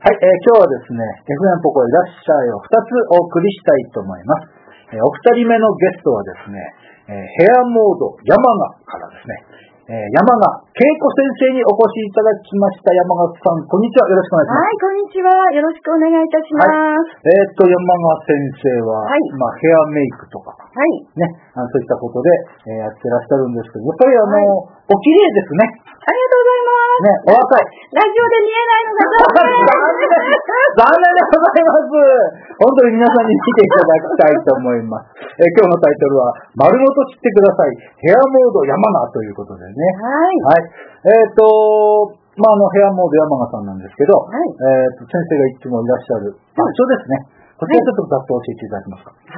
はい、今日はですね、FM ポコいらっしゃいを2つお送りしたいと思います。お二人目のゲストはですね、ヘアモード山賀からですね、山賀恵子先生にお越しいただきました。山賀さん、こんにちは。よろしくお願いします。 はい、こんにちは。よろしくお願いいたします。 はい、山賀先生は、ヘアメイクとか、ね、そういったことで、やってらっしゃるんですけど、やっぱりお綺麗ですね。 ありがとうございます。 ね、お若い。 ラジオで見えないのが残念でございます。本当に皆さんに見ていただきたいと思います。今日のタイトルは、丸ごと知ってください。ヘアモード山賀ということでね。はい。ヘアモード山賀さんなんですけど、先生がいつもいらっしゃる場所ですね。こちらちょっとざっと教えていただけますか。 はい。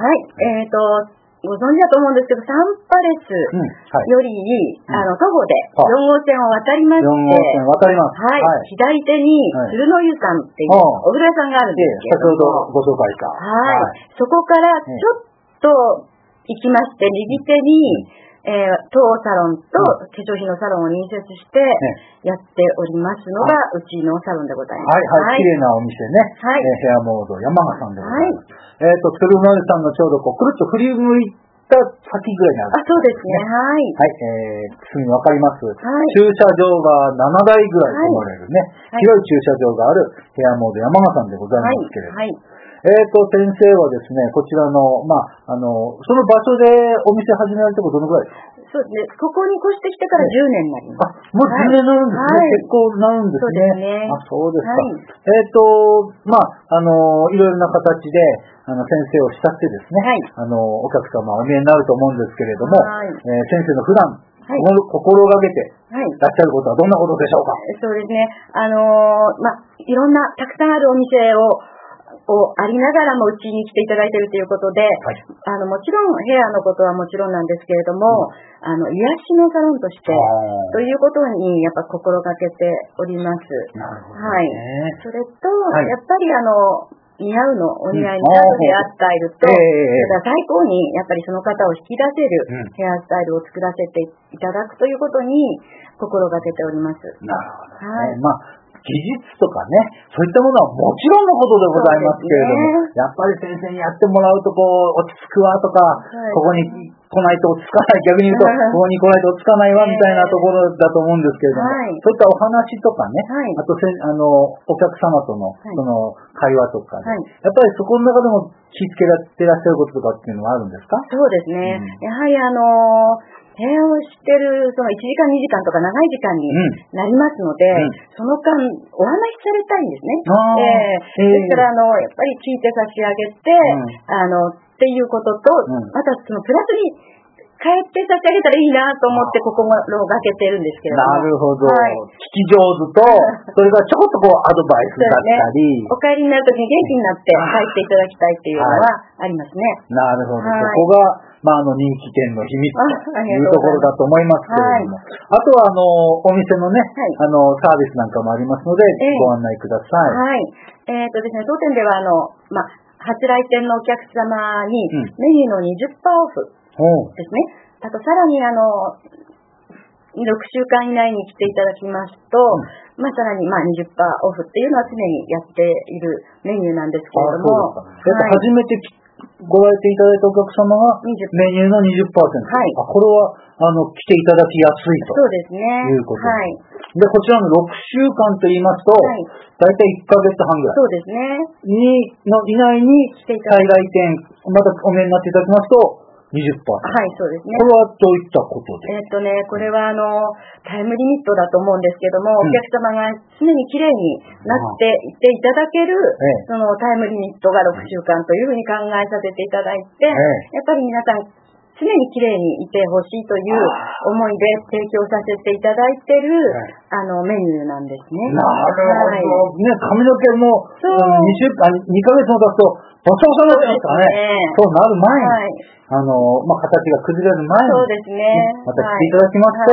ご存知だと思うんですけど、サンパレスより、徒歩で4号線を渡りまして、 4号線渡ります。 はい。左手に、鶴の湯さんっていうお風呂屋さんがあるんですけど、 先ほどご紹介した。 はい。そこからちょっと行きまして、右手に、当サロンと化粧品のサロンを隣接してやっておりますのがうちのサロンでございます。 はい、綺麗なお店ね。ヘアモード山賀さんでございます。鶴の湯さんのちょうどくるっと振り向いた先ぐらいにある。 そうですね。はい。 はい、すぐにわかります。駐車場が7台ぐらい止まれるね。広い駐車場があるヘアモード山賀さんでございますけれども。先生はですね、こちらの、その場所でお店始められてどのぐらいですか？ そうですね。ここに越してきてから10年になります。 もう10年になるんですね。結構なるんですね。そうですか。いろいろな形で、先生を慕ってですね、お客様お見えになると思うんですけれども、先生の普段、心がけていらっしゃることはどんなことでしょうか？ そうですね。いろんな、たくさんあるお店ありながらもうちに来ていただいているということで、もちろんヘアのことはもちろんなんですけれども、癒しのサロンとしてということにやっぱ心がけております。はい。それと、やっぱり似合うの、お似合いになるヘアスタイルと、最高にやっぱりその方を引き出せるヘアスタイルを作らせていただくということに心がけております。 なるほどね。技術とかね、そういったものはもちろんのことでございますけれども、やっぱり先生にやってもらうと落ち着くわとか、ここに来ないと落ち着かない、逆に言うと、ここに来ないと落ち着かないわみたいなところだと思うんですけれども、そういったお話とかね、あとお客様とのその会話とかで、やっぱりそこの中でも気付けてらっしゃることとかっていうのはあるんですか？ そうですね。やはり部屋をしてる、その1時間2時間とか長い時間になりますので、その間お話しされたいんですね。ですから、やっぱり聞いて差し上げて、っていうことと、またそのプラスに帰って差し上げたらいいなと思って心がけてるんですけれども。 なるほど。聞き上手と、それがちょっとアドバイスだったり。 お帰りになるときに元気になって帰っていただきたいっていうのはありますね。 なるほど。そこが、人気店の秘密というところだと思いますけれども。あとは、お店のね、サービスなんかもありますので、ご案内ください。 はい。ですね、当店では、初来店のお客様に、メニューの 20% オフですね。あと、さらに6週間以内に来ていただきますと、さらに20% オフっていうのは常にやっているメニューなんですけれども。 初めてご来店いただいたお客様がメニューの 20%。これは来ていただきやすいと。 そうですね。 いうことで、こちらの6週間と言いますと、だいたい1ヶ月半ぐらい。 そうですね。 以内に再来店、またお見えになっていただきますと、20%。 はい、そうですね。 これはどういったことで？ これはタイムリミットだと思うんですけども、お客様が常に綺麗になっていっていただける、そのタイムリミットが6週間というふうに考えさせていただいて、やっぱり皆さん常に綺麗にいてほしいという思いで提供させていただいている、メニューなんですね。 なるほど。ね、髪の毛も2ヶ月も経つと、ボサボサになってますからね。そうなる前に。形が崩れる前に、 そうですね。 また来ていただきますと、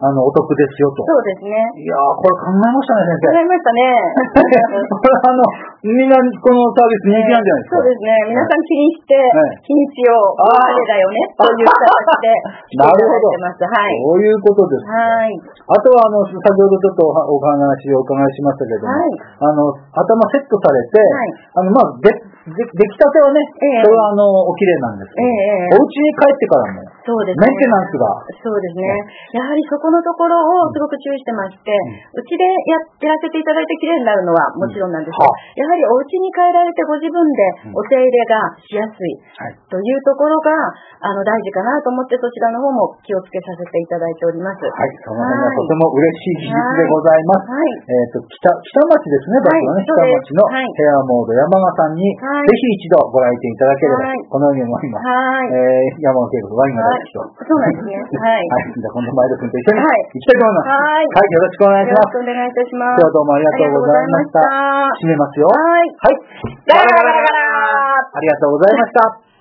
お得ですよと。 そうですね。 いやー、これ考えましたね、先生。 考えましたね。 これみんなこのサービス人気なんじゃないですか。 そうですね。皆さん気にして、日にちを、あれだよね、という形で来ていただいてます。はい。 そういうことです。 はい。 あとは、先ほどちょっとお話をお伺いしましたけれども、頭セットされて、出来たてはね、それはお綺麗なんですけど、お家に帰ってからも、 そうですメンテナンスが。 そうですね。やはりそこのところをすごく注意してまして、うちでやらせていただいて綺麗になるのはもちろんなんですが、やはりお家に帰られてご自分でお手入れがしやすいというところが大事かなと思って、そちらの方も気をつけさせていただいております。 はい、その辺はとても嬉しい技術でございます。北町ですね、場所はね、北町のヘアモード山賀さんに、ぜひ一度ご来店いただければ、このように思います。山賀警部ワインが大好きと。 そうなんですね。はい。 じゃあ今度前田君と一緒に行きたいと思います。はい。よろしくお願いします。 よろしくお願いいたします。 今日はどうもありがとうございました。締めますよ。はい。ガラガラガラガラ。ありがとうございました。